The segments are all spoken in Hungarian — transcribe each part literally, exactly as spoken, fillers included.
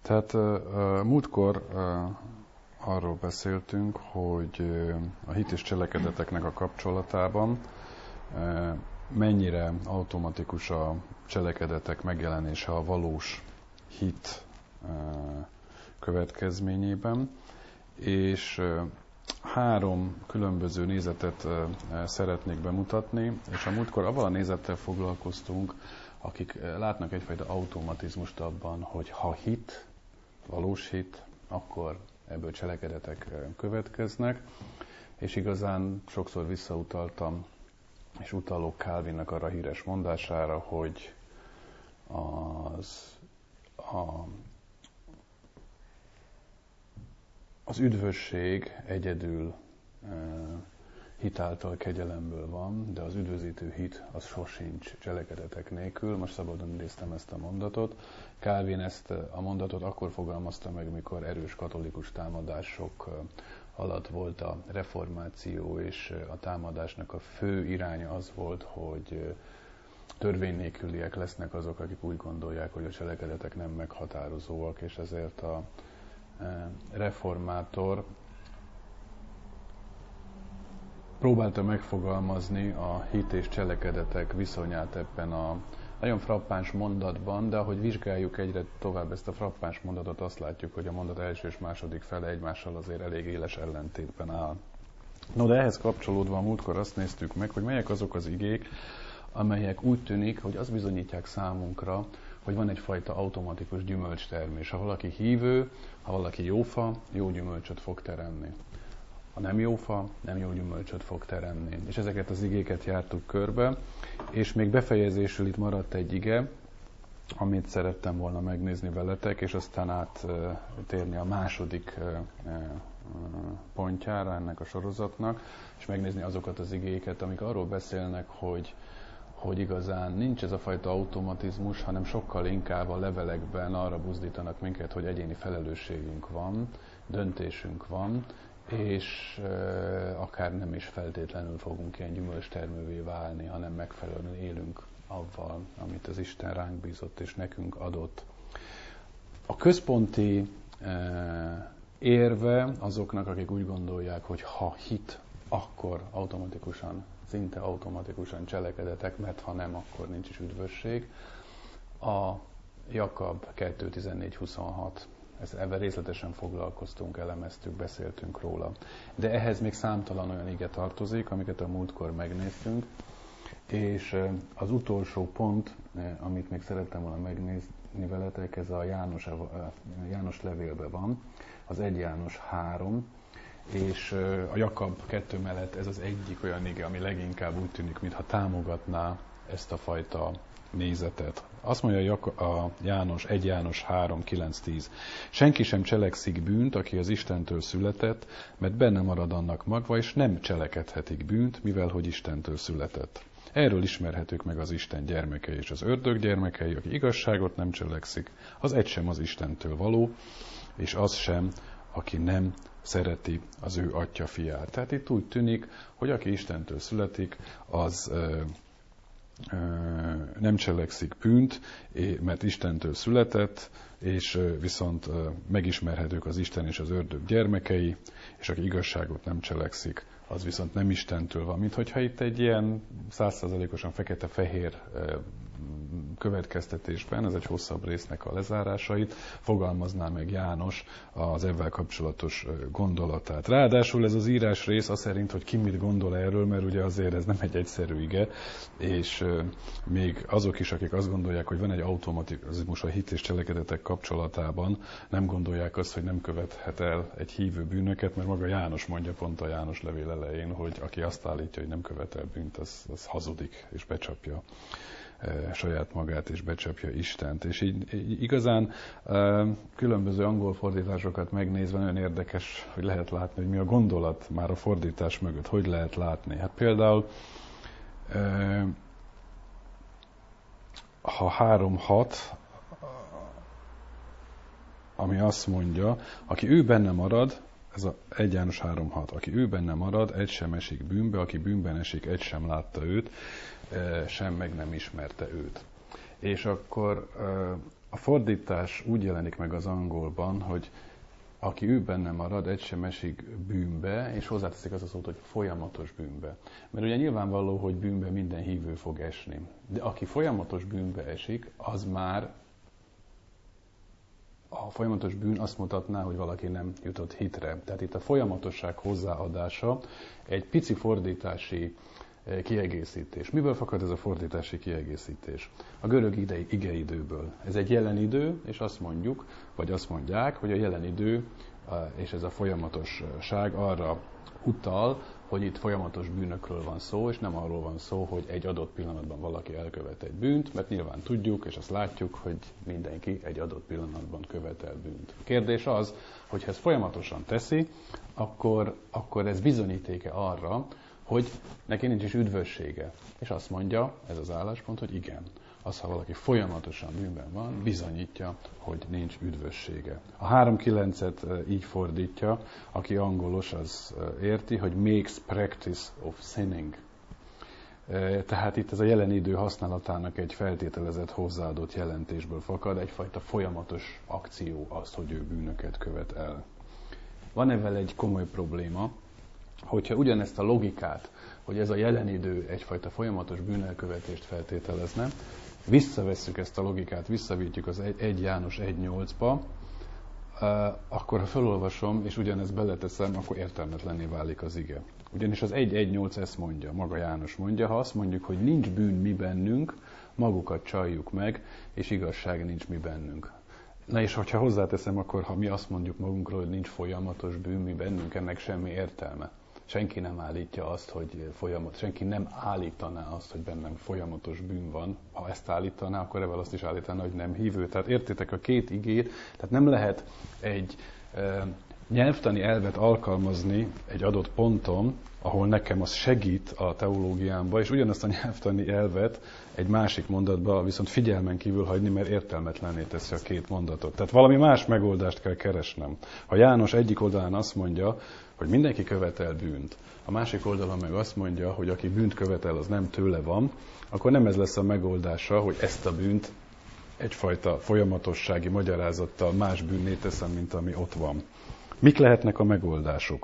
Tehát uh, múltkor uh, arról beszéltünk, hogy uh, a hit és cselekedeteknek a kapcsolatában uh, mennyire automatikus a cselekedetek megjelenése a valós hit uh, következményében, és uh, három különböző nézetet uh, szeretnék bemutatni, és a múltkor avval a nézettel foglalkoztunk, akik uh, látnak egyfajta automatizmust abban, hogy ha hit, valós hit, akkor ebből cselekedetek uh, következnek, és igazán sokszor visszautaltam, és utalok Calvinnak arra híres mondására, hogy az, a, az üdvösség egyedül e, hit által kegyelemből van, de az üdvözítő hit az sosincs cselekedetek nélkül. Most szabadon idéztem ezt a mondatot. Calvin ezt a mondatot akkor fogalmazta meg, mikor erős katolikus támadások alatt volt a reformáció, és a támadásnak a fő iránya az volt, hogy törvény nélküliek lesznek azok, akik úgy gondolják, hogy a cselekedetek nem meghatározóak, és ezért a reformátor próbálta megfogalmazni a hit és cselekedetek viszonyát ebben a nagyon frappáns mondatban, de ahogy vizsgáljuk egyre tovább ezt a frappáns mondatot, azt látjuk, hogy a mondat első és második fele egymással azért elég éles ellentétben áll. No, de ehhez kapcsolódva a múltkor azt néztük meg, hogy melyek azok az igék, amelyek úgy tűnik, hogy azt bizonyítják számunkra, hogy van egyfajta automatikus gyümölcstermés. Ha valaki hívő, ha valaki jófa, jó gyümölcsöt fog teremni. Ha nem jófa, nem jó gyümölcsöt fog teremni. És ezeket az igéket jártuk körbe, és még befejezésül itt maradt egy ige, amit szerettem volna megnézni veletek, és aztán áttérni a második pontjára ennek a sorozatnak, és megnézni azokat az igéket, amik arról beszélnek, hogy, hogy igazán nincs ez a fajta automatizmus, hanem sokkal inkább a levelekben arra buzdítanak minket, hogy egyéni felelősségünk van, döntésünk van, és e, akár nem is feltétlenül fogunk ilyen gyümölcstermővé válni, hanem megfelelően élünk avval, amit az Isten ránk bízott és nekünk adott. A központi e, érve azoknak, akik úgy gondolják, hogy ha hit, akkor automatikusan, szinte automatikusan cselekedetek, mert ha nem, akkor nincs is üdvösség. A Jakab kettő tizennégy huszonhat. Ezt, ebben részletesen foglalkoztunk, elemeztük, beszéltünk róla. De ehhez még számtalan olyan ige tartozik, amiket a múltkor megnéztünk, és az utolsó pont, amit még szerettem volna megnézni veletek, ez a János, János levélben van, az egy János három, és a Jakab kettő mellett ez az egyik olyan ige, ami leginkább úgy tűnik, mintha támogatná ezt a fajta nézetet. Azt mondja a János, egy János három kilenc tíz. Senki sem cselekszik bűnt, aki az Istentől született, mert benne marad annak magva, és nem cselekedhetik bűnt, mivel hogy Istentől született. Erről ismerhetők meg az Isten gyermekei és az ördög gyermekei, aki igazságot nem cselekszik, az egy sem az Istentől való, és az sem, aki nem szereti az ő atya fiát. Tehát itt úgy tűnik, hogy aki Istentől születik, az nem cselekszik bűnt, mert Istentől született, és viszont megismerhetők az Isten és az ördög gyermekei, és aki igazságot nem cselekszik, az viszont nem Istentől van. Mint hogyha itt egy ilyen száz százalékosan fekete-fehér következtetésben, ez egy hosszabb résznek a lezárásait, fogalmazná meg János az ezzel kapcsolatos gondolatát. Ráadásul ez az írás rész az szerint, hogy ki mit gondol erről, mert ugye azért ez nem egy egyszerű ige, és még azok is, akik azt gondolják, hogy van egy automatizmus a hit és cselekedetek kapcsolatában, nem gondolják azt, hogy nem követhet el egy hívő bűnöket, mert maga János mondja pont a János levél elején, hogy aki azt állítja, hogy nem követel bűnt, az, az hazudik és becsapja saját magát és becsapja Istent. És így, így igazán különböző angol fordításokat megnézve nagyon érdekes, hogy lehet látni, hogy mi a gondolat már a fordítás mögött, hogy lehet látni. Hát például ha három hat, ami azt mondja, aki ő benne marad, ez a egy János három hat, aki ő benne marad, egy sem esik bűnbe, aki bűnben esik, egy sem látta őt, sem meg nem ismerte őt. És akkor a fordítás úgy jelenik meg az angolban, hogy aki ő benne marad, egy sem esik bűnbe, és hozzáteszik azt a szót, hogy folyamatos bűnbe. Mert ugye nyilvánvaló, hogy bűnbe minden hívő fog esni. De aki folyamatos bűnbe esik, az már a folyamatos bűn azt mutatná, hogy valaki nem jutott hitre. Tehát itt a folyamatosság hozzáadása egy pici fordítási kiegészítés. Miből fakad ez a fordítási kiegészítés? A görög idei, igeidőből. Ez egy jelen idő, és azt mondjuk, vagy azt mondják, hogy a jelen idő és ez a folyamatosság arra utal, hogy itt folyamatos bűnökről van szó, és nem arról van szó, hogy egy adott pillanatban valaki elkövet egy bűnt, mert nyilván tudjuk, és azt látjuk, hogy mindenki egy adott pillanatban követel bűnt. A kérdés az, hogy ha ezt folyamatosan teszi, akkor, akkor ez bizonyítéke arra, hogy neki nincs is üdvössége. És azt mondja, ez az álláspont, hogy igen. Az, ha valaki folyamatosan bűnben van, bizonyítja, hogy nincs üdvössége. A három kilencet így fordítja, aki angolos, az érti, hogy makes practice of sinning. Tehát itt ez a jelen idő használatának egy feltételezett hozzáadott jelentésből fakad, egyfajta folyamatos akció az, hogy ő bűnöket követ el. Van ezzel egy komoly probléma, hogyha ugyanezt a logikát, hogy ez a jelen idő egyfajta folyamatos bűnelkövetést feltételezne, visszavesszük ezt a logikát, visszavítjük az egy János egy nyolcba, akkor ha felolvasom, és ugyanezt beleteszem, akkor értelmetlenné válik az ige. Ugyanis az egy egy nyolc ezt mondja, maga János mondja, ha azt mondjuk, hogy nincs bűn mi bennünk, magukat csaljuk meg, és igazság nincs mi bennünk. Na és hogyha hozzáteszem, akkor ha mi azt mondjuk magunkról, hogy nincs folyamatos bűn mi bennünk, ennek semmi értelme. Senki nem állítja azt, hogy folyamat, senki nem állítaná azt, hogy bennem folyamatos bűn van. Ha ezt állítaná, akkor ebből azt is állítaná, hogy nem hívő. Tehát értitek a két igét, tehát nem lehet egy e, nyelvtani elvet alkalmazni egy adott ponton, ahol nekem az segít a teológiámba, és ugyanazt a nyelvtani elvet egy másik mondatba viszont figyelmen kívül hagyni, mert értelmetlenné teszi a két mondatot. Tehát valami más megoldást kell keresnem. Ha János egyik oldalán azt mondja, hogy mindenki követel bűnt, a másik oldalon meg azt mondja, hogy aki bűnt követel, az nem tőle van, akkor nem ez lesz a megoldása, hogy ezt a bűnt egyfajta folyamatossági magyarázattal más bűnné teszem, mint ami ott van. Mik lehetnek a megoldások?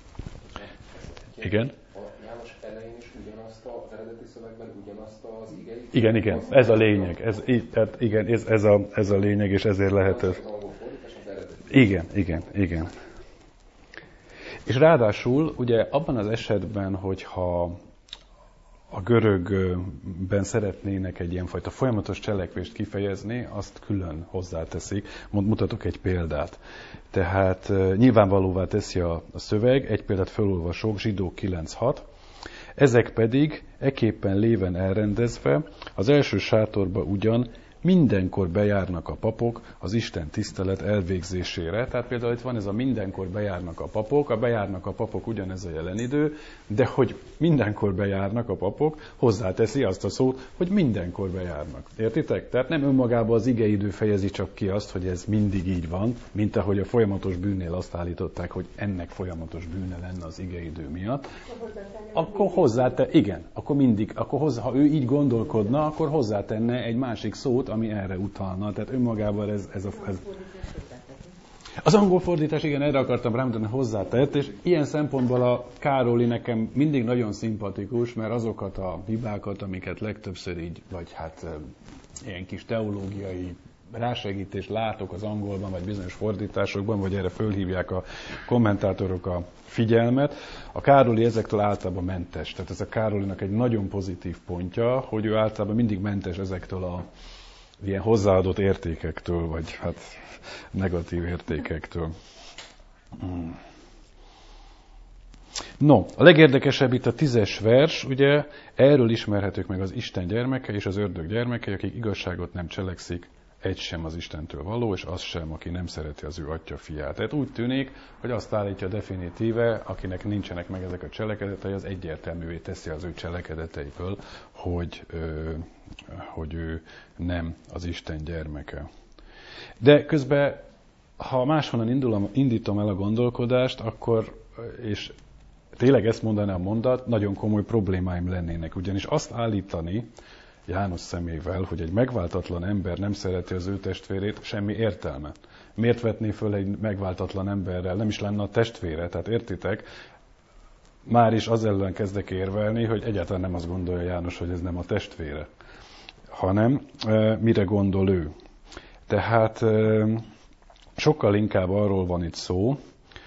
Igen? A János elején is ugyanazt az eredeti szövegben ugyanazt az igeit? Igen, igen, ez a lényeg. Ez, tehát igen, ez, ez, a, ez a lényeg, és ezért lehet ez. Igen, igen, igen. És ráadásul, ugye abban az esetben, hogyha a görögben szeretnének egy ilyenfajta folyamatos cselekvést kifejezni, azt külön hozzáteszik. Mutatok egy példát. Tehát nyilvánvalóvá teszi a, a szöveg, egy példát felolvasok, Zsidók kilenc hat. Ezek pedig eképpen léven elrendezve, az első sátorba ugyan mindenkor bejárnak a papok az Isten tisztelet elvégzésére. Tehát például itt van ez a mindenkor bejárnak a papok, a bejárnak a papok ugyanez a jelen idő, de hogy mindenkor bejárnak a papok, hozzáteszi azt a szót, hogy mindenkor bejárnak. Értitek? Tehát nem önmagában az igeidő fejezi csak ki azt, hogy ez mindig így van, mint ahogy a folyamatos bűnnél azt állították, hogy ennek folyamatos bűne lenne az igeidő miatt. Akkor hozzátenne, igen, akkor mindig, akkor hozzá, ha ő így gondolkodna, akkor hozzátenne egy másik szót, ami erre utalna. Tehát önmagában ez, ez a... Ez... Az angol fordítás, igen, erre akartam rámutatni, hozzátett, és ilyen szempontból a Károli nekem mindig nagyon szimpatikus, mert azokat a hibákat, amiket legtöbbször így, vagy hát ilyen kis teológiai rásegítést látok az angolban, vagy bizonyos fordításokban, vagy erre fölhívják a kommentátorok a figyelmet. A Károli ezektől általában mentes. Tehát ez a Károlinak egy nagyon pozitív pontja, hogy ő általában mindig mentes ezektől a ilyen hozzáadott értékektől, vagy hát negatív értékektől. Hmm. No, a legérdekesebb itt a tízes vers, ugye erről ismerhetők meg az Isten gyermeke és az ördög gyermeke, akik igazságot nem cselekszik, egy sem az Istentől való, és az sem, aki nem szereti az ő atya fiát. Tehát úgy tűnik, hogy azt állítja definitíve, akinek nincsenek meg ezek a cselekedetei, az egyértelművé teszi az ő cselekedeteiből, hogy, ö, hogy ő nem az Isten gyermeke. De közben, ha máshonnan indulom, indítom el a gondolkodást, akkor, és tényleg ezt mondaná a mondat, nagyon komoly problémáim lennének. Ugyanis azt állítani, János szemével, hogy egy megváltatlan ember nem szereti az ő testvérét, semmi értelme. Miért vetné föl egy megváltatlan emberrel? Nem is lenne a testvére, tehát értitek? Már is az ellen kezdek érvelni, hogy egyáltalán nem azt gondolja János, hogy ez nem a testvére, hanem e, mire gondol ő. Tehát e, sokkal inkább arról van itt szó,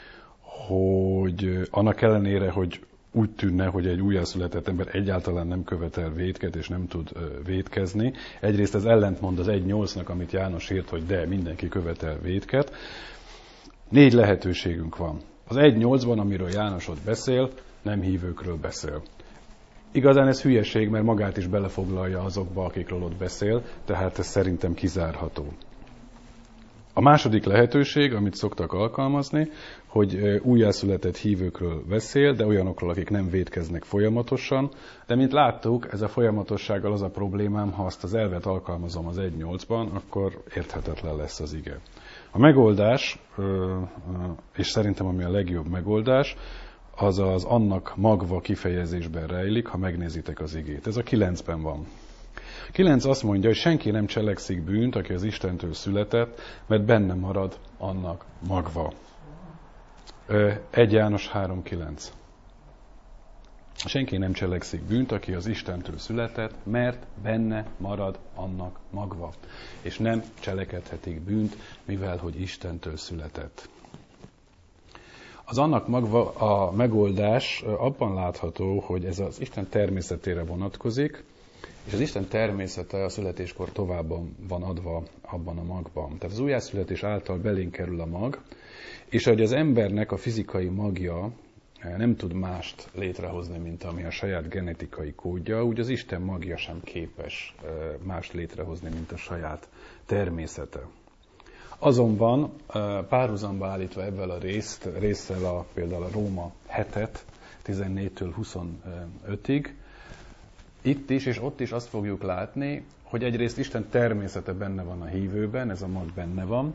hogy annak ellenére, hogy úgy tűnne, hogy egy újjászületett ember egyáltalán nem követel vétket, és nem tud vétkezni. Egyrészt ez ellentmond az egy nyolcnak, amit János írt, hogy de, mindenki követel vétket. Négy lehetőségünk van. Az egy nyolcban, amiről János ott beszél, nem hívőkről beszél. Igazán ez hülyeség, mert magát is belefoglalja azokba, akikről ott beszél, tehát ez szerintem kizárható. A második lehetőség, amit szoktak alkalmazni, hogy újjászületett hívőkről beszél, de olyanokról, akik nem vétkeznek folyamatosan. De mint láttuk, ez a folyamatossággal az a problémám, ha azt az elvet alkalmazom az egy nyolcban, akkor érthetetlen lesz az ige. A megoldás, és szerintem ami a legjobb megoldás, az az annak magva kifejezésben rejlik, ha megnézitek az igét. Ez a kilencben van. kilenc azt mondja, hogy senki nem cselekszik bűnt, aki az Istentől született, mert benne marad annak magva. egy János három kilenc. Senki nem cselekszik bűnt, aki az Istentől született, mert benne marad annak magva. És nem cselekedhetik bűnt, mivel hogy Istentől született. Az annak magva a megoldás abban látható, hogy ez az Isten természetére vonatkozik, és az Isten természete a születéskor tovább van adva abban a magban. Tehát az újjászületés által belénk kerül a mag, és ahogy az embernek a fizikai magja nem tud mást létrehozni, mint ami a saját genetikai kódja, úgy az Isten magja sem képes mást létrehozni, mint a saját természete. Azonban párhuzamba állítva ebben a részt, résszel a, például a Róma hetet, tizennégytől huszonötig, itt is és ott is azt fogjuk látni, hogy egyrészt Isten természete benne van a hívőben, ez a mag benne van,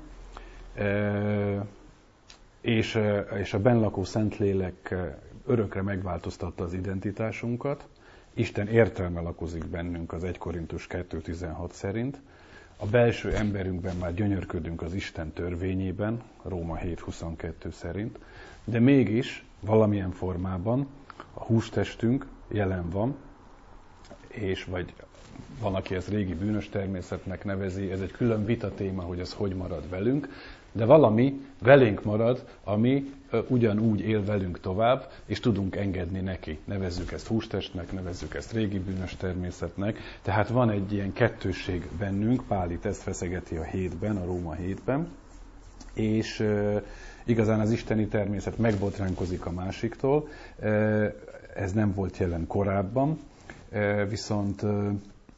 és, és a bennlakó Szentlélek örökre megváltoztatta az identitásunkat. Isten értelme lakozik bennünk az egy Korintus kettő tizenhat szerint. A belső emberünkben már gyönyörködünk az Isten törvényében, Róma hét huszonkettő szerint, de mégis valamilyen formában a hústestünk jelen van, és vagy van, aki ezt régi bűnös természetnek nevezi, ez egy külön vita téma, hogy ez hogy marad velünk, de valami velénk marad, ami ugyanúgy él velünk tovább, és tudunk engedni neki. Nevezzük ezt hústestnek, nevezzük ezt régi bűnös természetnek, tehát van egy ilyen kettősség bennünk, Pál itt ezt feszegeti a hétben, a Róma hétben, és e, igazán az isteni természet megbotránkozik a másiktól, e, ez nem volt jelen korábban, e, viszont e,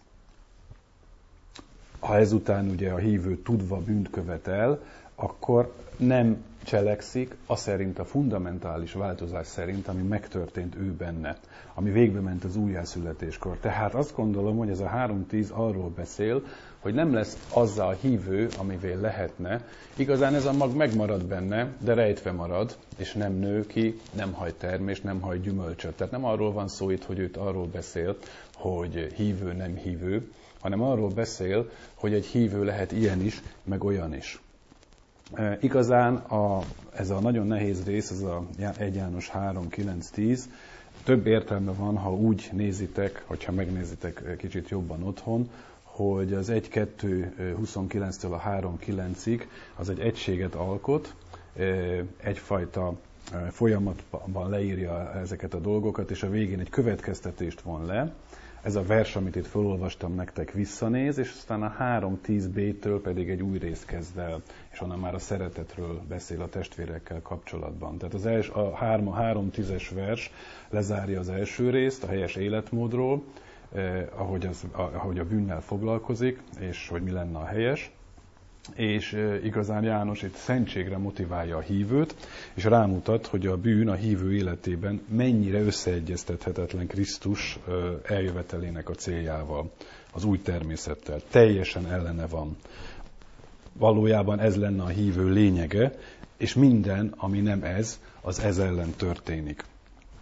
ha ezután ugye a hívő tudva bűnt követel, akkor nem cselekszik az szerint, a fundamentális változás szerint, ami megtörtént ő benne, ami végbe ment az újjászületéskor. Tehát azt gondolom, hogy ez a három tíz arról beszél, hogy nem lesz azzá a hívő, amivé lehetne. Igazán ez a mag megmarad benne, de rejtve marad, és nem nő ki, nem haj termést, nem haj gyümölcsöt. Tehát nem arról van szó itt, hogy őt arról beszél, hogy hívő, nem hívő, hanem arról beszél, hogy egy hívő lehet ilyen is, meg olyan is. E, igazán a, ez a nagyon nehéz rész, ez a egy János három kilenc tíz, több értelme van, ha úgy nézitek, hogyha megnézitek kicsit jobban otthon, hogy az egy kettő huszonkilenctől a három kilencig az egy egységet alkot, egyfajta folyamatban leírja ezeket a dolgokat, és a végén egy következtetést von le. Ez a vers, amit itt felolvastam nektek, visszanéz, és aztán a három tíz bé-től pedig egy új rész kezd el, és onnan már a szeretetről beszél a testvérekkel kapcsolatban. Tehát az els, a három tízes vers lezárja az első részt, a helyes életmódról, eh, ahogy, az, ahogy a bűnnel foglalkozik, és hogy mi lenne a helyes. És eh, igazán János itt szentségre motiválja a hívőt, és rámutat, hogy a bűn a hívő életében mennyire összeegyeztethetetlen Krisztus eh, eljövetelének a céljával, az új természettel. Teljesen ellene van. Valójában ez lenne a hívő lényege, és minden, ami nem ez, az ez ellen történik.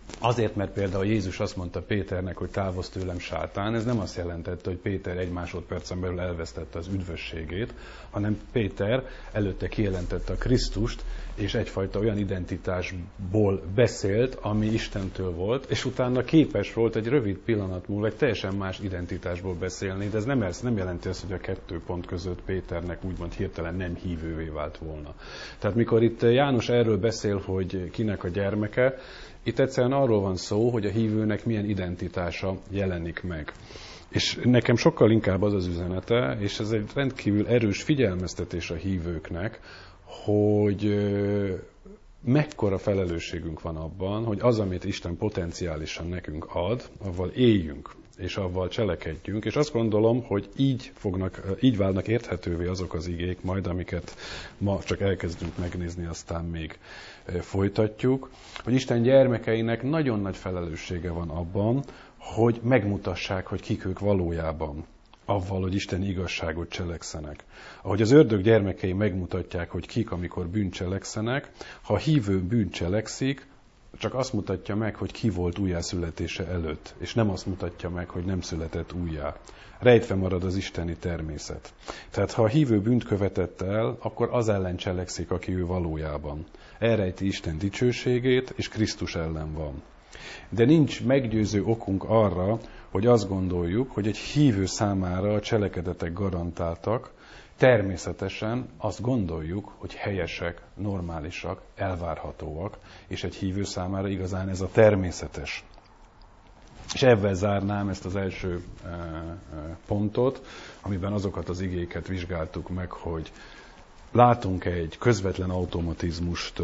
Azért, mert például Jézus azt mondta Péternek, hogy távozz tőlem sátán, ez nem azt jelentette, hogy Péter egy másodpercen belül elvesztette az üdvösségét, hanem Péter előtte kijelentette a Krisztust, és egyfajta olyan identitásból beszélt, ami Istentől volt, és utána képes volt egy rövid pillanat múlva egy teljesen más identitásból beszélni, de ez nem, ez nem jelenti azt, hogy a kettő pont között Péternek úgymond hirtelen nem hívővé vált volna. Tehát mikor itt János erről beszél, hogy kinek a gyermeke, itt egyszerűen arról van szó, hogy a hívőnek milyen identitása jelenik meg. És nekem sokkal inkább az az üzenete, és ez egy rendkívül erős figyelmeztetés a hívőknek, hogy mekkora felelősségünk van abban, hogy az, amit Isten potenciálisan nekünk ad, avval éljünk, és avval cselekedjünk, és azt gondolom, hogy így, fognak, így válnak érthetővé azok az igék majd, amiket ma csak elkezdünk megnézni, aztán még folytatjuk, hogy Isten gyermekeinek nagyon nagy felelőssége van abban, hogy megmutassák, hogy kik ők valójában, avval, hogy Isten igazságot cselekszenek. Ahogy az ördög gyermekei megmutatják, hogy kik, amikor bűncselekszenek, ha a hívő bűncselekszik, csak azt mutatja meg, hogy ki volt újjászületése előtt, és nem azt mutatja meg, hogy nem született újjá. Rejtve marad az isteni természet. Tehát ha a hívő bűnt követett el, akkor az ellen cselekszik, aki ő valójában. Elrejti Isten dicsőségét, és Krisztus ellen van. De nincs meggyőző okunk arra, hogy azt gondoljuk, hogy egy hívő számára a cselekedetek garantáltak, természetesen azt gondoljuk, hogy helyesek, normálisak, elvárhatóak, és egy hívő számára igazán ez a természetes. És ebben zárnám ezt az első pontot, amiben azokat az igéket vizsgáltuk meg, hogy látunk egy közvetlen automatizmust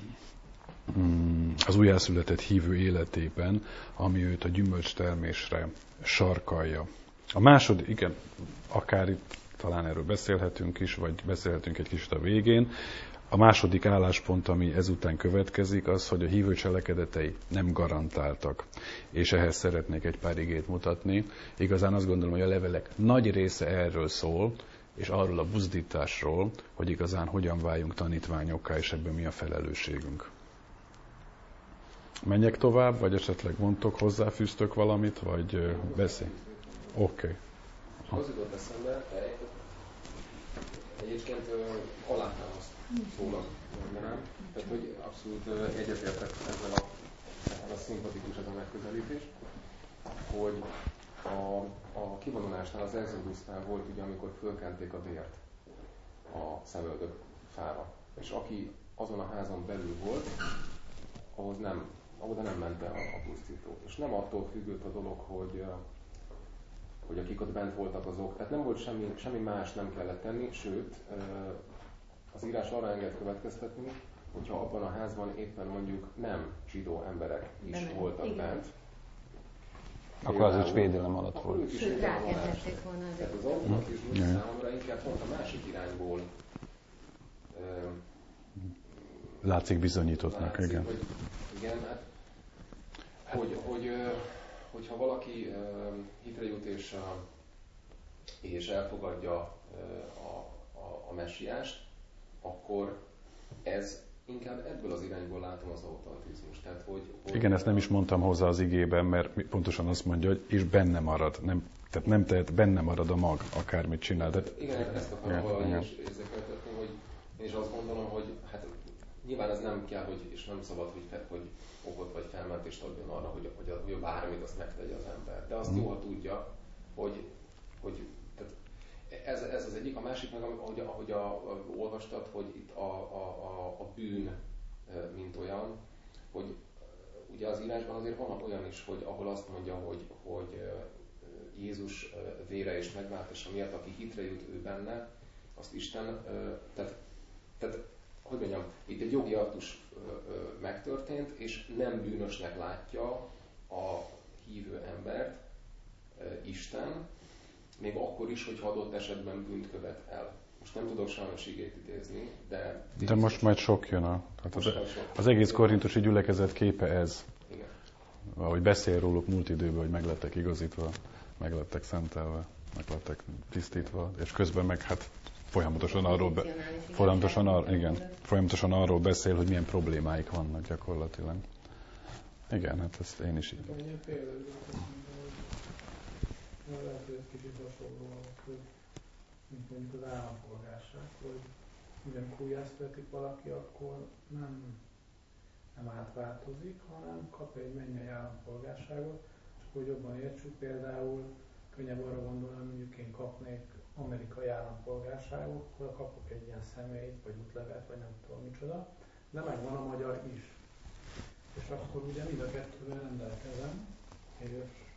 az újjászületett hívő életében, ami őt a gyümölcstermésre sarkalja. A második, igen, akár itt talán erről beszélhetünk is, vagy beszélhetünk egy kicsit a végén. A második álláspont, ami ezután következik, az, hogy a hívő cselekedetei nem garantáltak. És ehhez szeretnék egy pár igét mutatni. Igazán azt gondolom, hogy a levelek nagy része erről szól, és arról a buzdításról, hogy igazán hogyan váljunk tanítványokká, és ebben mi a felelősségünk. Menjek tovább, vagy esetleg mondtok, hozzáfűztök valamit, vagy beszélj? Oké. Okay. Az jutott eszembe, egyébként alátámaszt szólak mondanám, tehát hogy abszolút egyetértek ezzel a, ezzel a szimpatikus ez a megközelítés, hogy a, a kivonulásnál, az Exodusnál volt ugye, amikor fölkenték a vért a szemöldök fára, és aki azon a házon belül volt, ahhoz nem, oda nem ment el a pusztító. És nem attól függött a dolog, hogy hogy akik ott bent voltak azok, tehát nem volt semmi, semmi más nem kellett tenni, sőt, az írás arra enged következtetni, hogyha abban a házban éppen mondjuk nem zsidó emberek is nem, voltak igen. bent. Akkor az is védelem alatt volt. Sőt, rákezdették volna azért. Tehát az automatizmus hmm. számomra inkább pont a másik irányból látszik bizonyítottnak, látszik, igen. Hogy, igen, hát, hogy, hogy hogyha valaki uh, hitre jut és, uh, és elfogadja uh, a, a, a messiást, akkor ez inkább ebből az irányból látom az automatizmus. Tehát, hogy, hogy igen, ezt nem is mondtam hozzá az igében, mert pontosan azt mondja, hogy és benne marad. Nem, tehát nem tehet, benne marad a mag, akármit csinál. Tehát, igen, ezt akarom valahogy is érzékeltetni, hogy én is azt gondolom, hogy hát nyilván ez nem kell, hogy, és nem szabad, hogy, fe, hogy okot vagy felmentést adjon arra, hogy, hogy, a, hogy a bármit azt megtegye az ember. De azt mm. jól tudja, hogy, hogy tehát ez, ez az egyik. A másik meg, ahogy, ahogy a, a, olvastad, hogy itt a, a, a, a bűn mint olyan, hogy ugye az írásban azért van olyan is, hogy ahol azt mondja, hogy, hogy Jézus vére és megváltása miatt, aki hitre jut ő benne, azt Isten, tehát, tehát hogy mondjam, itt egy jogi aktus megtörtént, és nem bűnösnek látja a hívő embert Isten, még akkor is, hogyha adott esetben bűnt követ el. Most nem tudok sajnos igét idézni, de... De most majd sok jön a... Tehát az, az egész korintusi gyülekezet képe ez. Igen. Ahogy beszél róluk múlt időben, hogy meg lettek igazítva, meg lettek szentelve, meg lettek tisztítva, és közben meg hát folyamatosan arról, be, folyamatosan, ar, igen, folyamatosan arról beszél, hogy milyen problémáik vannak gyakorlatilag. Igen, hát ezt én is így. Ilyen például, hogy lehet, hogy ez kicsit hasonló ahhoz, hogy mint mondjuk az állampolgárság, hogy ugyan kújász vetik valaki, akkor nem, nem átváltozik, hanem kap egy mennyei állampolgárságot, csak hogy jobban értsük, például könnyebb arra gondolni, mondjuk én kapnék amerikai állampolgárságot, akkor kapok egy ilyen személyt, vagy útlevet, vagy nem tudom micsoda, de megvan a magyar is. És akkor ugye mind a kettővel rendelkezem, és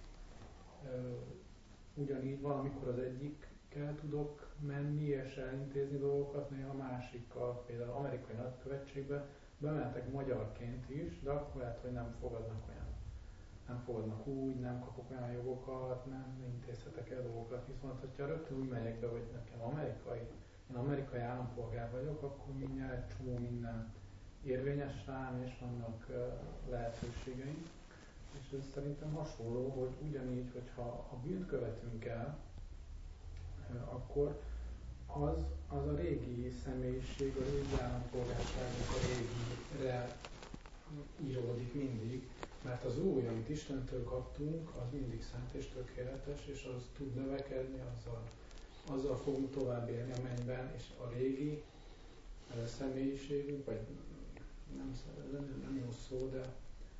ö, ugyanígy valamikor az egyikkel tudok menni és elintézni dolgokat, néha a másikkal, például amerikai nagykövetségbe bemehetek magyarként is, de akkor lehet, hogy nem fogadnak olyan, nem fogadnak úgy, nem kapok olyan jogokat, nem intézhetek el dolgokat, viszont hogyha rögtön úgy megyek be, hogy nekem amerikai, én amerikai állampolgár vagyok, akkor mindjárt egy csomó minden érvényes rám, és vannak uh, lehetőségeim. És ez szerintem hasonló, hogy ugyanígy, hogyha a bűnt követünk el, uh, akkor az, az a régi személyiség, a régi állampolgárságunk a régire íródik mindig, mert az új, amit Istentől kaptunk, az mindig szent és tökéletes, és az tud növekedni, azzal, azzal fogunk tovább élni a mennyben, és a régi uh, személyiségünk, vagy nem, nem, nem jó szó, de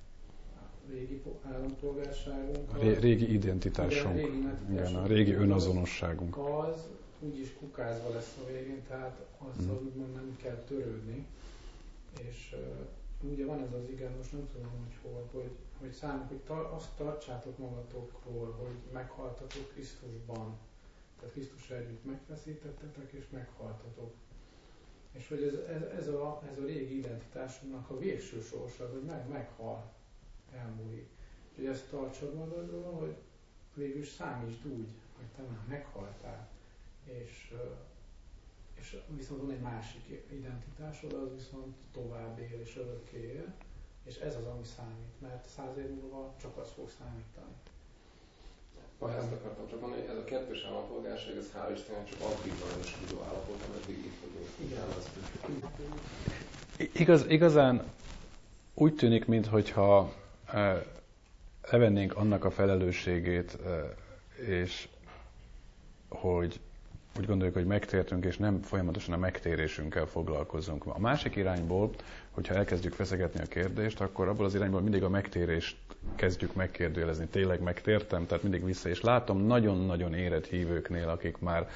a régi állampolgárságunk. A ré, régi identitásunk, igen, régi, igen, a régi önazonosságunk. Az úgyis kukázva lesz a végén, tehát azzal hmm. úgymond nem kell törődni. És uh, ugye van ez az igen, most nem tudom, hogy hol, hogy, hogy számok, hogy tar- azt tartsátok magatokról, hogy meghaltatok Krisztusban. Tehát Krisztus együtt megfeszítettetek és meghaltatok. És hogy ez, ez, ez, a, ez a régi identitásunknak a végső sorsa, hogy meg, meghal, elmúlik. Úgyhogy ezt tartsad magadról, hogy végül is számítsd úgy, hogy te már meghaltál, és, és viszont van egy másik identitásod, az viszont tovább él és örökké él, és ez az, ami számít, mert száz év múlva csak az fog számítani. Ezt akartam csak mondani, hogy ez a kettős állampolgárság, ez hál' Istennek csak addig bizonyoskodó állapot, ameddig itt vagyunk. Igen, az Igaz, igazán úgy tűnik, mintha e, levennénk annak a felelősségét, e, és hogy úgy gondoljuk, hogy megtértünk, és nem folyamatosan a megtérésünkkel foglalkozunk. A másik irányból, hogyha elkezdjük feszegetni a kérdést, akkor abból az irányból mindig a megtérést kezdjük megkérdőjelezni. Tényleg megtértem, tehát mindig vissza. És látom nagyon-nagyon érett hívőknél, akik már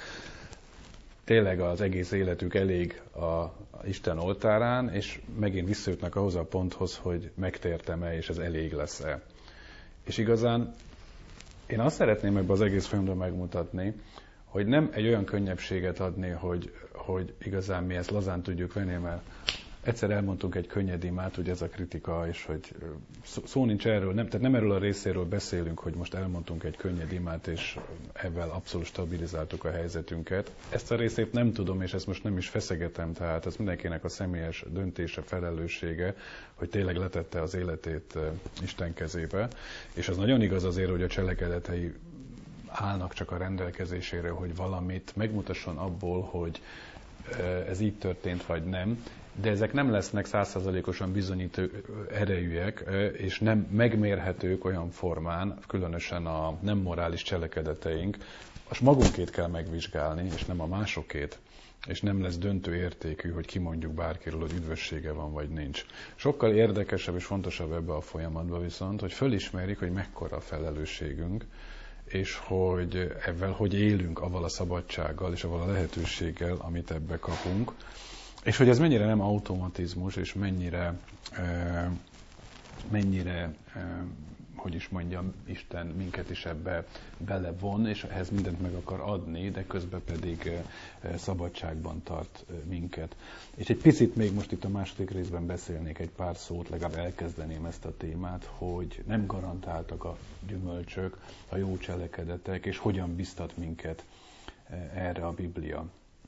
tényleg az egész életük elég a, a Isten oltárán, és megint visszajutnak ahhoz a ponthoz, hogy megtértem-e, és ez elég lesz-e. És igazán én azt szeretném ebbe az egész folyamban megmutatni, hogy nem egy olyan könnyebbséget adni, hogy, hogy igazán mi ezt lazán tudjuk venni, mert egyszer elmondtunk egy könnyed imát, ugye ez a kritika, és hogy szó, szó nincs erről, nem, tehát nem erről a részéről beszélünk, hogy most elmondtunk egy könnyed imát, és ebben abszolút stabilizáltuk a helyzetünket. Ezt a részét nem tudom, és ezt most nem is feszegetem, tehát ez mindenkinek a személyes döntése, felelőssége, hogy tényleg letette az életét Isten kezébe. És az nagyon igaz azért, hogy a cselekedetei állnak csak a rendelkezésére, hogy valamit megmutasson abból, hogy ez így történt, vagy nem, de ezek nem lesznek száz százalékosan bizonyító erejűek, és nem megmérhetők olyan formán, különösen a nem morális cselekedeteink, azt magunkét kell megvizsgálni, és nem a másokét, és nem lesz döntő értékű, hogy kimondjuk bárkiről, hogy üdvössége van, vagy nincs. Sokkal érdekesebb és fontosabb ebbe a folyamatban viszont, hogy fölismerjük, hogy mekkora a felelősségünk, és hogy ebben hogy élünk avval a szabadsággal és avval a lehetőséggel, amit ebbe kapunk, és hogy ez mennyire nem automatizmus, és mennyire, e, mennyire e, hogy is mondjam, Isten minket is ebbe belevon, és ehhez mindent meg akar adni, de közben pedig e, szabadságban tart minket. És egy picit még most itt a második részben beszélnék egy pár szót, legalább elkezdeném ezt a témát, hogy nem garantáltak a gyümölcsök, a jó cselekedetek, és hogyan biztat minket erre a Biblia.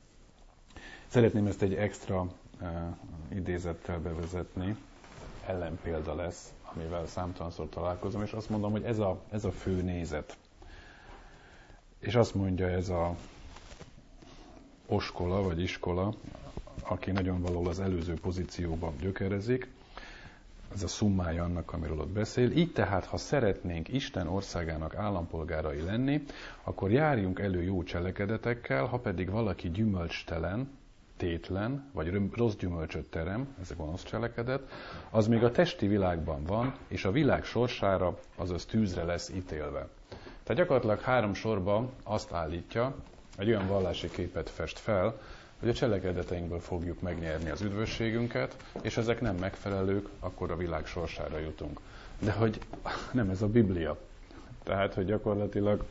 Szeretném ezt egy extra uh, idézettel bevezetni, ellenpélda lesz, amivel számtalanszor találkozom, és azt mondom, hogy ez a, ez a fő nézet. És azt mondja ez a oskola, vagy iskola, aki nagyon valahol az előző pozícióban gyökerezik, ez a szummája annak, amiről ott beszél. Így tehát, ha szeretnénk Isten országának állampolgárai lenni, akkor járjunk elő jó cselekedetekkel, ha pedig valaki gyümölcstelen, tétlen, vagy rossz gyümölcsöt terem, ez a gonosz cselekedet, az még a testi világban van, és a világ sorsára, azaz tűzre lesz ítélve. Tehát gyakorlatilag három sorban azt állítja, egy olyan vallási képet fest fel, hogy a cselekedeteinkből fogjuk megnyerni az üdvösségünket, és ezek nem megfelelők, akkor a világ sorsára jutunk. De hogy nem ez a Biblia. Tehát, hogy gyakorlatilag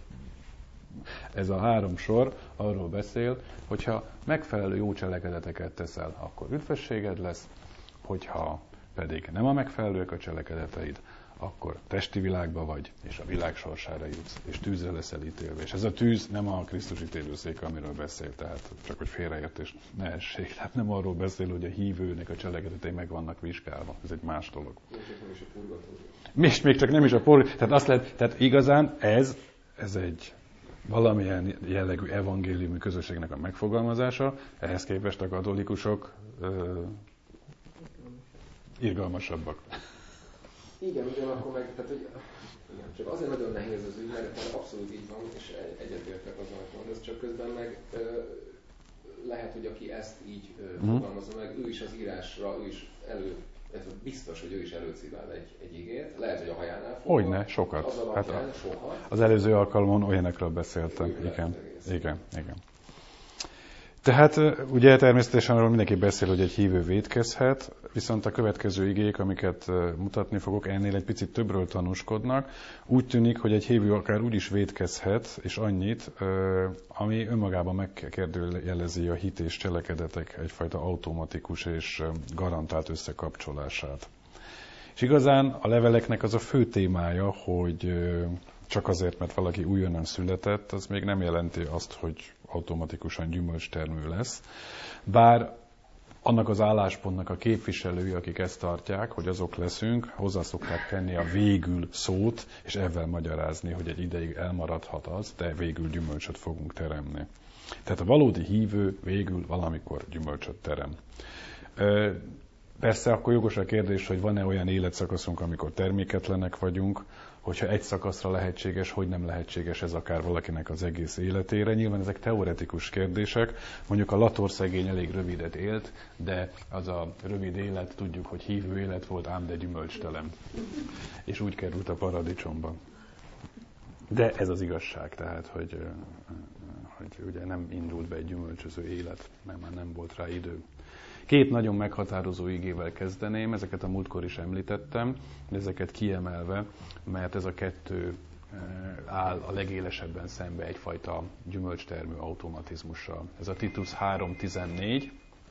ez a három sor arról beszél, hogyha megfelelő jó cselekedeteket teszel, akkor üdvösséged lesz, hogyha pedig nem a megfelelőek a cselekedeteid, akkor testi világba vagy, és a világ sorsára jutsz, és tűzre leszel ítélve. És ez a tűz nem a Krisztus ítélőszék, amiről beszél, tehát csak hogy félreértés ne essék. Tehát nem arról beszél, hogy a hívőnek a cselekedetei meg vannak vizsgálva. Ez egy más dolog. És még csak nem is a purgatórium. Tehát azt lehet, tehát igazán ez, ez egy valamilyen jellegű evangéliumi közösségnek a megfogalmazása, ehhez képest a katolikusok ö, irgalmasabbak. Igen, ugyanakkor meg, tehát, hogy, igen, csak azért nagyon nehéz az ügy, mert abszolút így van, és egyetértek azon, hogy mondasz, csak közben meg ö, lehet, hogy aki ezt így ö, mm. fogalmazza meg, ő is az írásra, ő is elő, ez biztos, hogy ő is előcibál egy, egy igét, lehet, hogy a hajánál fogva. Hogyne, sokat. Az alapján, hát a, sokat. Az előző alkalomon olyanokról beszéltem, igen, igen, igen. Tehát ugye természetesen arról mindenki beszél, hogy egy hívő vétkezhet, viszont a következő igék, amiket mutatni fogok, ennél egy picit többről tanúskodnak. Úgy tűnik, hogy egy hívő akár úgy is vétkezhet, és annyit, ami önmagában megkérdőjelezi a hit és cselekedetek egyfajta automatikus és garantált összekapcsolását. És igazán a leveleknek az a fő témája, hogy csak azért, mert valaki újonnan született, az még nem jelenti azt, hogy automatikusan gyümölcstermő lesz. Bár annak az álláspontnak a képviselői, akik ezt tartják, hogy azok leszünk, hozzá szokták tenni a végül szót, és ezzel magyarázni, hogy egy ideig elmaradhat az, de végül gyümölcsöt fogunk teremni. Tehát a valódi hívő végül valamikor gyümölcsöt terem. Persze akkor jogos a kérdés, hogy van-e olyan életszakaszunk, amikor terméketlenek vagyunk, hogyha egy szakaszra lehetséges, hogy nem lehetséges ez akár valakinek az egész életére. Nyilván ezek teoretikus kérdések. Mondjuk a Lator szegény elég rövidet élt, de az a rövid élet, tudjuk, hogy hívő élet volt, ám de gyümölcstelen. És úgy került a paradicsomba. De ez az igazság, tehát, hogy, hogy ugye nem indult be egy gyümölcsöző élet, mert már nem volt rá idő. Két nagyon meghatározó igével kezdeném, ezeket a múltkor is említettem, de ezeket kiemelve, mert ez a kettő áll a legélesebben szembe egyfajta gyümölcstermő automatizmussal. Ez a Titus három tizennégy.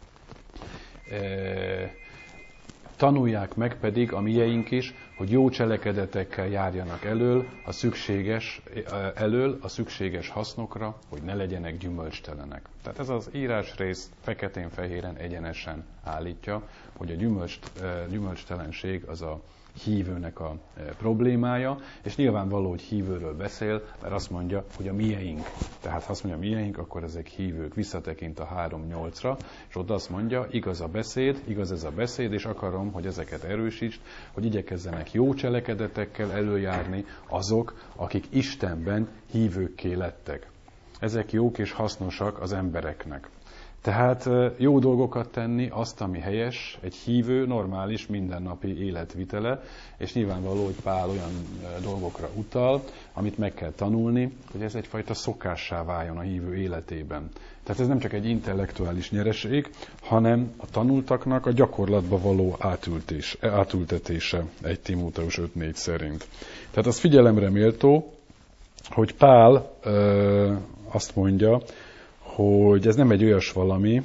Tanulják meg pedig a mieink is, hogy jó cselekedetekkel járjanak elől a szükséges, elől a szükséges hasznokra, hogy ne legyenek gyümölcstelenek. Tehát ez az írásrész feketén-fehéren egyenesen állítja, hogy a gyümölcs, gyümölcstelenség az a hívőnek a problémája, és nyilvánvaló, hogy hívőről beszél, mert azt mondja, hogy a mieink. Tehát ha azt mondja mieink, akkor ezek hívők. Visszatekint a három nyolcra, és ott azt mondja, igaz a beszéd, igaz ez a beszéd, és akarom, hogy ezeket erősítsd, hogy igyekezzenek jó cselekedetekkel előjárni azok, akik Istenben hívőkké lettek. Ezek jók és hasznosak az embereknek. Tehát jó dolgokat tenni, azt, ami helyes, egy hívő, normális, mindennapi életvitele, és nyilvánvaló, hogy Pál olyan dolgokra utal, amit meg kell tanulni, hogy ez egyfajta szokássá váljon a hívő életében. Tehát ez nem csak egy intellektuális nyereség, hanem a tanultaknak a gyakorlatba való átültés, átültetése egy Timóteus öt négy szerint. Tehát az figyelemre méltó, hogy Pál ö, azt mondja, hogy ez nem egy olyas valami,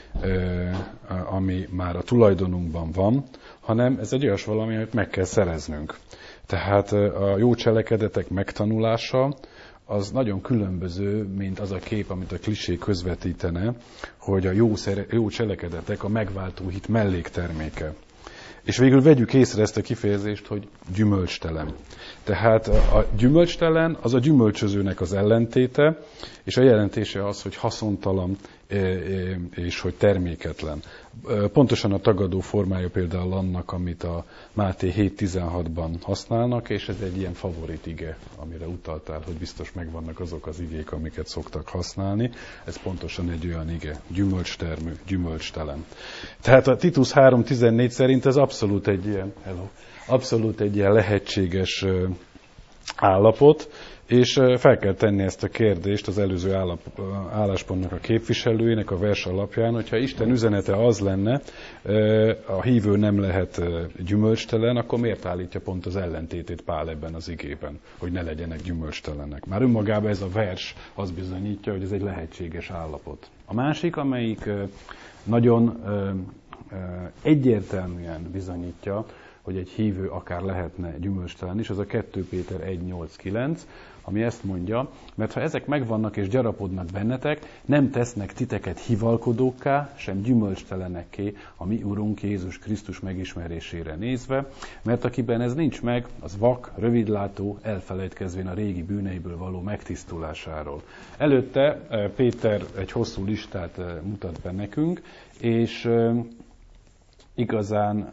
ami már a tulajdonunkban van, hanem ez egy olyas valami, amit meg kell szereznünk. Tehát a jó cselekedetek megtanulása az nagyon különböző, mint az a kép, amit a klisé közvetítene, hogy a jó, szere, jó cselekedetek a megváltó hit mellékterméke. És végül vegyük észre ezt a kifejezést, hogy gyümölcstelen. Tehát a gyümölcstelen az a gyümölcsözőnek az ellentéte, és a jelentése az, hogy haszontalan és hogy terméketlen. pontosan a tagadó formája például annak, amit a Máté hét tizenhatban használnak, és ez egy ilyen favorit ige, amire utaltál, hogy biztos megvannak azok az igék, amiket szoktak használni. Ez pontosan egy olyan ige, gyümölcstermő, gyümölcstelen. Tehát a Titus három tizennégy szerint ez abszolút egy ilyen, hello, abszolút egy ilyen lehetséges állapot, és fel kell tenni ezt a kérdést az előző állap, álláspontnak a képviselőjének a vers alapján, hogyha Isten üzenete az lenne, a hívő nem lehet gyümölcstelen, akkor miért állítja pont az ellentétét Pál ebben az igében, hogy ne legyenek gyümölcstelenek. Már önmagában ez a vers az bizonyítja, hogy ez egy lehetséges állapot. A másik, amelyik nagyon egyértelműen bizonyítja, hogy egy hívő akár lehetne gyümölcstelen is, az a kettő Péter egy nyolc kilenc, ami ezt mondja, mert ha ezek megvannak és gyarapodnak bennetek, nem tesznek titeket hivalkodókká, sem gyümölcstelenekké a mi Urunk Jézus Krisztus megismerésére nézve, mert akiben ez nincs meg, az vak, rövidlátó, elfelejtkezvén a régi bűneiből való megtisztulásáról. Előtte Péter egy hosszú listát mutat be nekünk, és igazán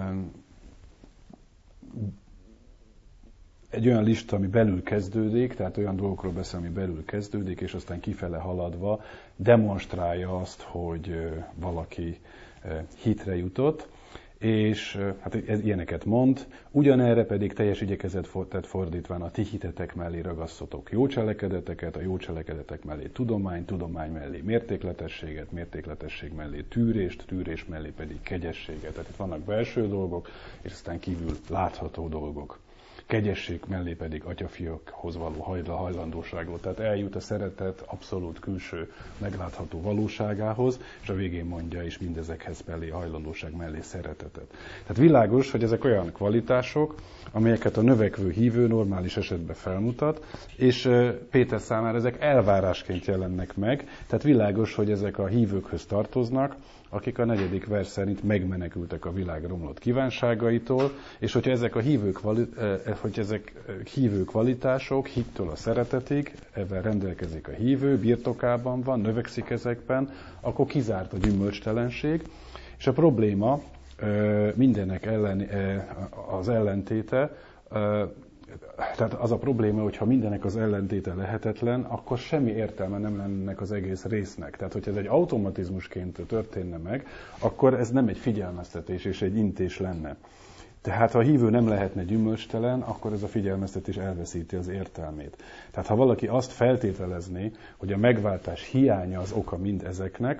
egy olyan lista, ami belül kezdődik, tehát olyan dolgokról beszél, ami belül kezdődik, és aztán kifele haladva demonstrálja azt, hogy valaki hitre jutott, és hát ez ilyeneket mond, ugyanerre pedig teljes igyekezetet fordítván a ti hitetek mellé ragasszotok jó cselekedeteket, a jó cselekedetek mellé tudomány, tudomány mellé mértékletességet, mértékletesség mellé tűrést, tűrés mellé pedig kegyességet. Tehát itt vannak belső dolgok, és aztán kívül látható dolgok. Kegyesség mellé pedig atyafiakhoz való hajlandóságot. Tehát eljut a szeretet abszolút külső, meglátható valóságához, és a végén mondja is mindezekhez mellé, hajlandóság mellé szeretetet. Tehát világos, hogy ezek olyan kvalitások, amelyeket a növekvő hívő normális esetben felmutat, és Péter számára ezek elvárásként jelennek meg, tehát világos, hogy ezek a hívőkhöz tartoznak, akik a negyedik vers szerint megmenekültek a világ romlott kívánságaitól, és hogyha ezek a hívő, kvali, hogy ezek hívő kvalitások, hittől a szeretetig, ebben rendelkezik a hívő, birtokában van, növekszik ezekben, akkor kizárt a gyümölcstelenség, és a probléma mindennek ellen, az ellentéte, tehát az a probléma, hogy ha mindenek az ellentéte lehetetlen, akkor semmi értelme nem lenne ennek az egész résznek. Tehát, hogyha ez egy automatizmusként történne meg, akkor ez nem egy figyelmeztetés és egy intés lenne. Tehát, ha a hívő nem lehetne gyümölcstelen, akkor ez a figyelmeztetés elveszíti az értelmét. Tehát, ha valaki azt feltételezné, hogy a megváltás hiánya az oka mind ezeknek,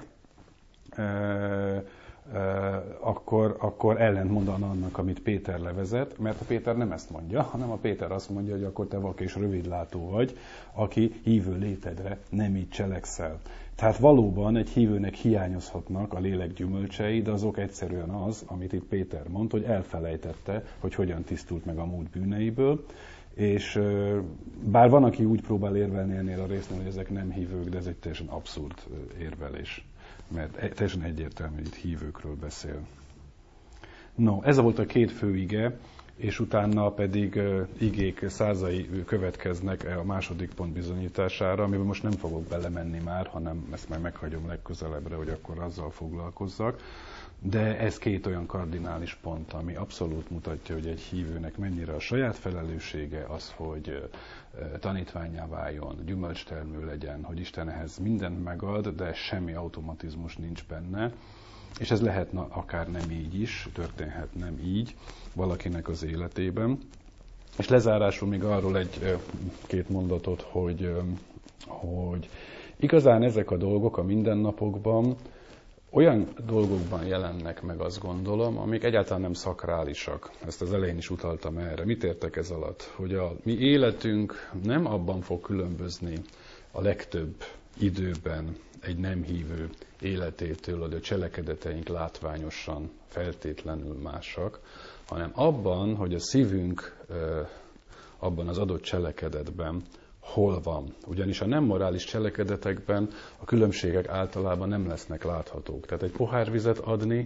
akkor, akkor ellentmondana annak, amit Péter levezet, mert a Péter nem ezt mondja, hanem a Péter azt mondja, hogy akkor te vak és rövidlátó vagy, aki hívő létedre nem így cselekszel. Tehát valóban egy hívőnek hiányozhatnak a lélek gyümölcsei, de azok egyszerűen az, amit itt Péter mond, hogy elfelejtette, hogy hogyan tisztult meg a múlt bűneiből, és bár van, aki úgy próbál érvelni ennél a résznél, hogy ezek nem hívők, de ez egy teljesen abszurd érvelés, mert teljesen egyértelmű, hogy itt hívőkről beszél. No, ez volt a két fő ige, és utána pedig uh, igék százai következnek a második pont bizonyítására, amiben most nem fogok belemenni már, hanem ezt majd meghagyom legközelebbre, hogy akkor azzal foglalkozzak. De ez két olyan kardinális pont, ami abszolút mutatja, hogy egy hívőnek mennyire a saját felelőssége az, hogy tanítvánnyá váljon, gyümölcstermő legyen, hogy Isten ehhez mindent megad, de semmi automatizmus nincs benne. És ez lehet akár nem így is, történhet nem így valakinek az életében. És lezárásul még arról egy-két mondatot, hogy, hogy igazán ezek a dolgok a mindennapokban olyan dolgokban jelennek meg, azt gondolom, amik egyáltalán nem szakrálisak. Ezt az elején is utaltam erre. Mit értek ez alatt? Hogy a mi életünk nem abban fog különbözni a legtöbb időben egy nem hívő életétől, hogy a cselekedeteink látványosan, feltétlenül másak, hanem abban, hogy a szívünk abban az adott cselekedetben hol van. Ugyanis a nem morális cselekedetekben a különbségek általában nem lesznek láthatók. Tehát egy pohár vizet adni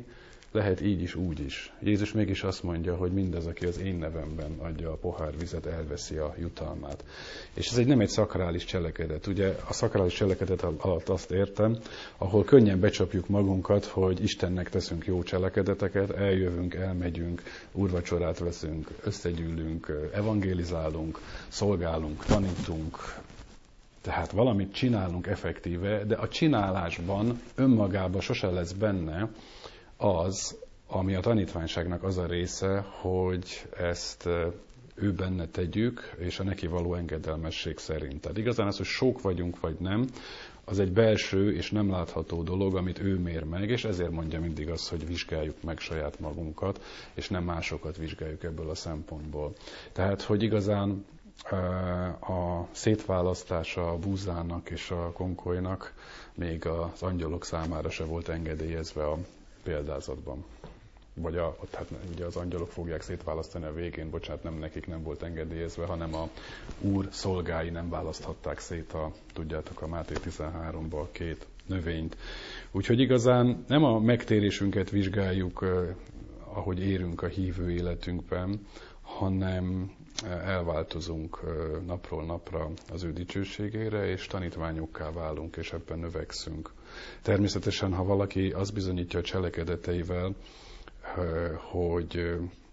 lehet így is, úgy is. Jézus mégis azt mondja, hogy mindaz, aki az én nevemben adja a pohár vizet, elveszi a jutalmát. És ez egy nem egy szakrális cselekedet. Ugye a szakrális cselekedet alatt azt értem, ahol könnyen becsapjuk magunkat, hogy Istennek teszünk jó cselekedeteket, eljövünk, elmegyünk, úrvacsorát veszünk, összegyűlünk, evangélizálunk, szolgálunk, tanítunk, tehát valamit csinálunk effektíve, de a csinálásban önmagában sose lesz benne az, ami a tanítványságnak az a része, hogy ezt ő benne tegyük, és a neki való engedelmesség szerint. Tehát igazán az, hogy sok vagyunk, vagy nem, az egy belső és nem látható dolog, amit ő mér meg, és ezért mondja mindig azt, hogy vizsgáljuk meg saját magunkat, és nem másokat vizsgáljuk ebből a szempontból. Tehát, hogy igazán a szétválasztása a búzának és a konkolynak még az angyalok számára se volt engedélyezve a példázatban. Vagy a, hát ugye az angyalok fogják szétválasztani a végén, bocsánat, nem nekik nem volt engedélyezve, hanem a Úr szolgái nem választhatták szét a, tudjátok, a Máté tizenháromban a két növényt. Úgyhogy igazán nem a megtérésünket vizsgáljuk, ahogy érünk a hívő életünkben, hanem elváltozunk napról napra az ő dicsőségére, és tanítványokká válunk, és ebben növekszünk. Természetesen, ha valaki azt bizonyítja a cselekedeteivel, hogy,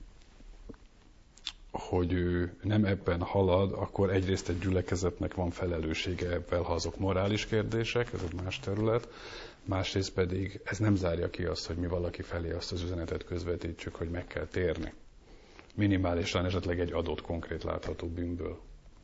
hogy ő nem ebben halad, akkor egyrészt egy gyülekezetnek van felelőssége ebben, ha azok morális kérdések, ez egy más terület, másrészt pedig ez nem zárja ki azt, hogy mi valaki felé azt az üzenetet közvetítsük, hogy meg kell térni. Minimálisan esetleg egy adott konkrét látható bűnből.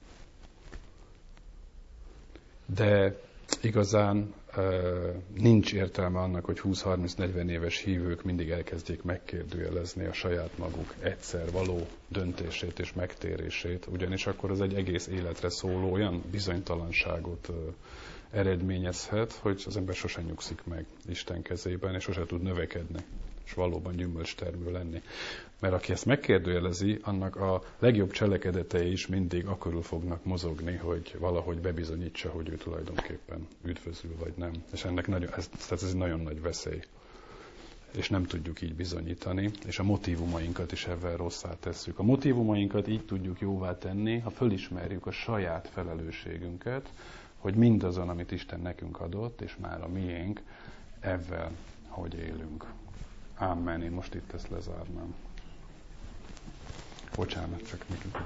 De igazán e, nincs értelme annak, hogy húsz-harminc-negyven éves hívők mindig elkezdjék megkérdőjelezni a saját maguk egyszer való döntését és megtérését, ugyanis akkor az egy egész életre szóló olyan bizonytalanságot e, eredményezhet, hogy az ember sosem nyugszik meg Isten kezében, és sosem tud növekedni, és valóban gyümölcstermő lenni. Mert aki ezt megkérdőjelezi, annak a legjobb cselekedetei is mindig akkorul fognak mozogni, hogy valahogy bebizonyítsa, hogy ő tulajdonképpen üdvözül, vagy nem. És ennek nagyon, ez, tehát ez egy nagyon nagy veszély. És nem tudjuk így bizonyítani, és a motívumainkat is ebben rosszá tesszük. A motívumainkat így tudjuk jóvá tenni, ha fölismerjük a saját felelősségünket, hogy mindazon, amit Isten nekünk adott, és már a miénk, ebben hogy élünk. Amen. Én most itt ezt lezárnám. Bocsánat, csak nekünk.